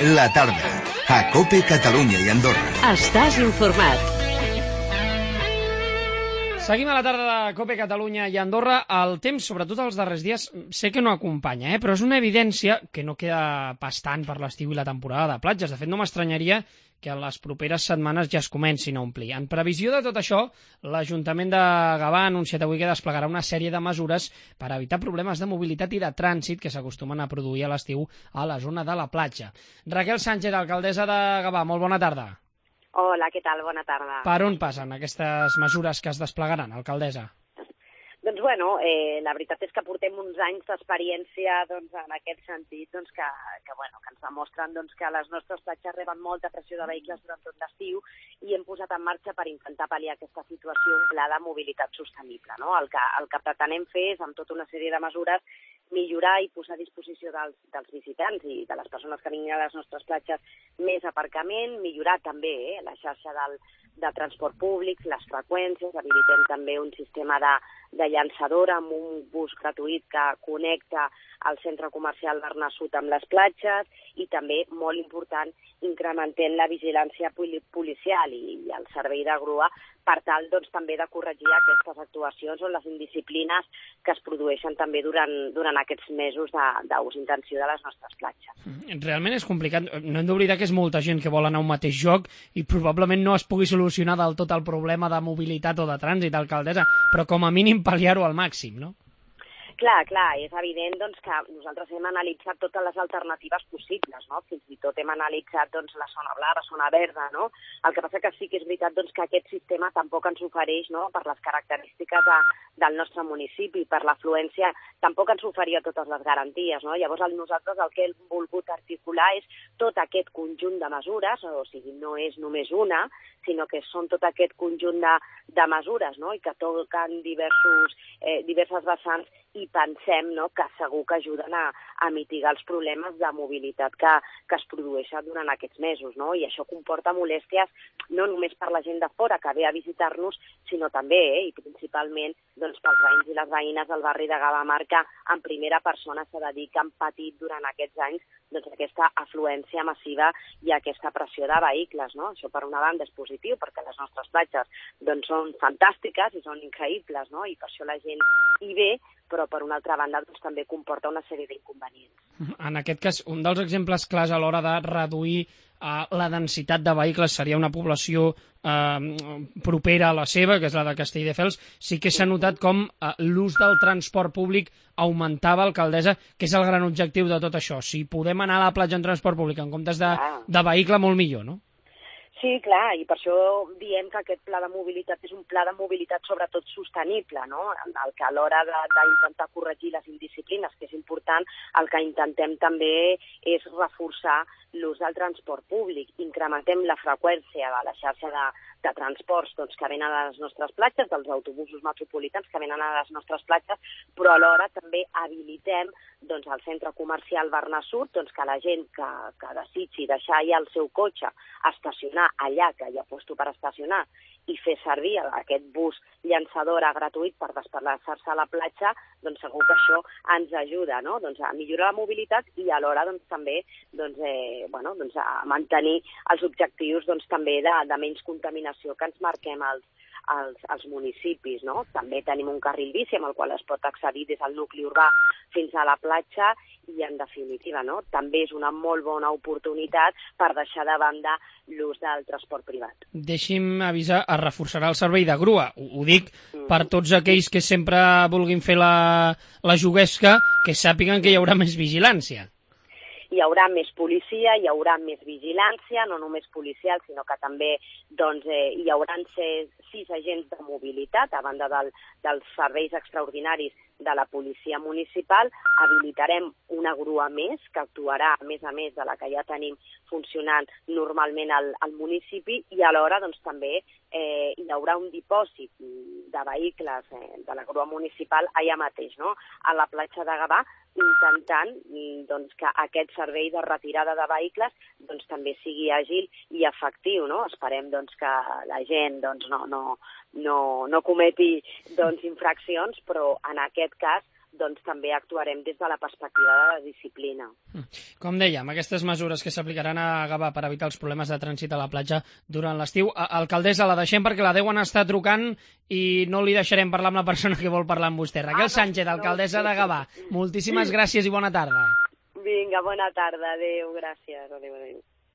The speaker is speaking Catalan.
La tarda, a COPE Catalunya i Andorra. Estàs informat. Seguim a la tarda de COPE Catalunya i Andorra. El temps, sobretot els darrers dies, sé que no acompanya, però és una evidència que no queda pas tant per l'estiu i la temporada de platges. De fet, no m'estranyaria que en les properes setmanes ja es comencin a omplir. En previsió de tot això, l'Ajuntament de Gavà ha anunciat avui que desplegarà una sèrie de mesures per evitar problemes de mobilitat i de trànsit que s'acostumen a produir a l'estiu a la zona de la platja. Raquel Sánchez, alcaldessa de Gavà, molt bona tarda. Hola, què tal? Bona tarda. Per on passen aquestes mesures que es desplegaran, alcaldessa? Doncs la veritat és que portem uns anys d'experiència en aquest sentit que ens demostren que les nostres platges reben molta pressió de vehicles durant tot l'estiu i hem posat en marxa per intentar pal·liar aquesta situació un pla de mobilitat sostenible. No? El que pretenem fer és, amb tota una sèrie de mesures, millorar i posar a disposició dels visitants i de les persones que vinguin a les nostres platges més aparcament, millorar també la xarxa de transport públic, les freqüències, habilitem també un sistema de llançadora amb un bus gratuït que connecta el centre comercial Bernassut amb les platges i també, molt important, incrementem la vigilància policial i el servei de grua per tal també de corregir aquestes actuacions o les indisciplines que es produeixen també durant aquests mesos d'ús intensiu de les nostres platges. Realment és complicat. No hem d'oblidar que és molta gent que vol anar a un mateix lloc i probablement no es pugui solucionar del tot el problema de mobilitat o de trànsit, alcaldessa, però com a mínim pal·liar-ho al màxim, no? Clar, és evident que nosaltres hem analitzat totes les alternatives possibles, no? Fins i tot hem analitzat la zona blava, zona verda, no? El que passa que sí que és veritat que aquest sistema tampoc ens ofereix, no? Per les característiques del nostre municipi, per l'afluència, tampoc ens oferia totes les garanties, no? Llavors nosaltres el que hem volgut articular és tot aquest conjunt de mesures, o sigui, no és només una, sinó que són tot aquest conjunt de mesures, no? I que toquen diverses vessants i pensem que segur que ajuden a mitigar els problemes de mobilitat que es produeixen durant aquests mesos, no? I això comporta molèsties no només per la gent de fora que ve a visitar-nos, sinó també i principalment pels veïns i les veïnes del barri de Gavà que en primera persona s'ha de dir que han patit durant aquests anys aquesta afluència massiva i aquesta pressió de vehicles, no? Això per una banda és positiu perquè les nostres platges són fantàstiques i són increïbles, no? I per això la gent hi ve, però per una altra banda també comporta una sèrie d'inconvenients. En aquest cas, un dels exemples clars a l'hora de reduir la densitat de vehicles seria una població propera a la seva, que és la de Castelldefels. Sí que s'ha notat com l'ús del transport públic augmentava, alcaldessa, que és el gran objectiu de tot això. Si podem anar a la platja en transport públic en comptes de vehicle, molt millor, no? Sí, clar, i per això diem que aquest pla de mobilitat és un pla de mobilitat sobretot sostenible, no? El que a l'hora d'intentar corregir les indisciplines, que és important, el que intentem també és reforçar l'ús del transport públic. Incrementem la freqüència de la xarxa de transports que venen a les nostres platges, dels autobusos metropolitans que venen a les nostres platges, però alhora també habilitem el centre comercial Bernassut, que la gent que desitgi deixar allà el seu cotxe, estacionar allà, que hi ha lloc per estacionar, i fer servir aquest bus llançadora gratuït per desplaçar-se a la platja, segur que això ens ajuda, no? A millorar la mobilitat i alhora també a mantenir els objectius també de menys contaminació que ens marquem als municipis, no? També tenim un carril bici amb el qual es pot accedir des del nucli urbà fins a la platja i, en definitiva, no? També és una molt bona oportunitat per deixar de banda l'ús del transport privat. Deixi'm avisar, es reforçarà el servei de grua. Ho dic per tots aquells que sempre vulguin fer la juguesca, que sàpiguen que hi haurà més vigilància. Hi haurà més policia, hi haurà més vigilància, no només policial, sinó que també hi haurà 6 agents de mobilitat, a banda dels serveis extraordinaris de la policia municipal. Habilitarem una grua més, que actuarà a més de la que ja tenim funcionant normalment al municipi, i alhora també hi haurà un dipòsit de vehicles de la grua municipal allà mateix, no? A la platja de Gavà, intentant que aquest servei de retirada de vehicles també sigui àgil i efectiu, no? Esperem que la gent no cometi infraccions, però en aquest cas doncs també actuarem des de la perspectiva de la disciplina. Com dèiem, aquestes mesures que s'aplicaran a Gavà per evitar els problemes de trànsit a la platja durant l'estiu. Alcaldessa, la deixem perquè la deuen estar trucant i no li deixarem parlar amb la persona que vol parlar amb vostè. Raquel Sánchez, alcaldessa de Gavà, moltíssimes gràcies i bona tarda. Vinga, bona tarda, adéu, gràcies, adéu.